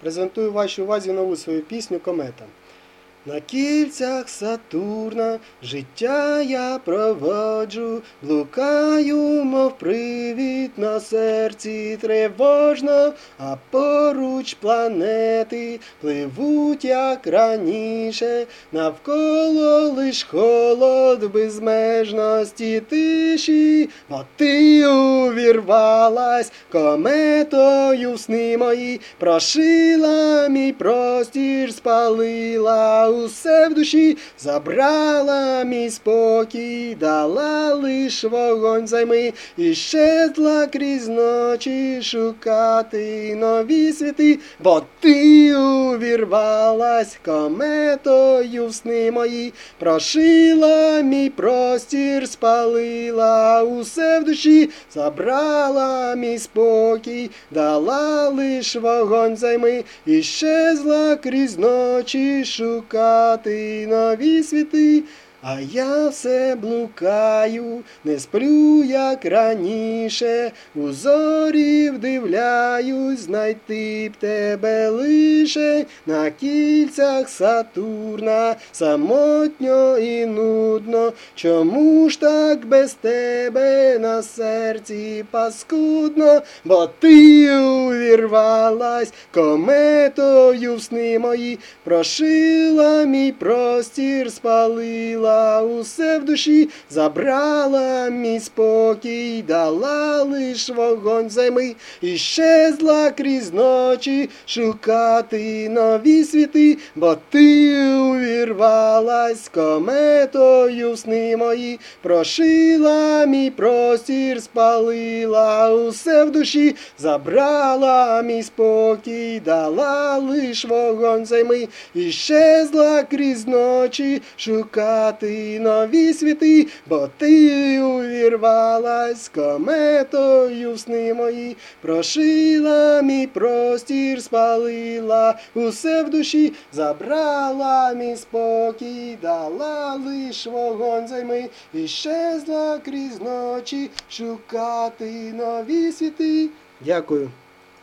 презентую вашій увазі нову свою пісню «Комета». На кільцях Сатурна життя я проводжу, блукаю, мов привид, на серці тривожно, а поруч планети пливуть, як раніше, навколо лиш холод безмежності тиші, бо ти увірвалась кометою в сни мої, прошила мій простір, спалила усе в душі, забрала мій спокій, дала лиш вогонь займи, і щезла крізь ночі шукати нові світи, бо ти увірвалась кометою в сни мої, прошила мій простір, спалила усе в душі, забрала мій спокій, дала лиш вогонь займи, і щезла крізь ночі шукати нові світи. А я все блукаю, не сплю, як раніше, у зорі вдивляюсь, знайти б тебе лише на кільцях Сатурна, самотньо і нудно, чому ж так без тебе на серці паскудно, бо ти увірвалась кометою в сни мої, прошила мій простір, спалила усе в душі, забрала мій спокій, дала лиш вогонь займи, і щезла крізь ночі шукати нові світи, бо ти увірвалась кометою в сни мої, прошила мій простір, спалила усе в душі, забрала мій спокій, дала лиш вогонь займи, і щезла крізь ночі шукати нові світи, бо ти увірвалась кометою в сни мої, прошила мій простір, спалила усе в душі, забрала мій спокій, дала лиш вогонь займи, і щезла крізь ночі шукати нові світи. Дякую.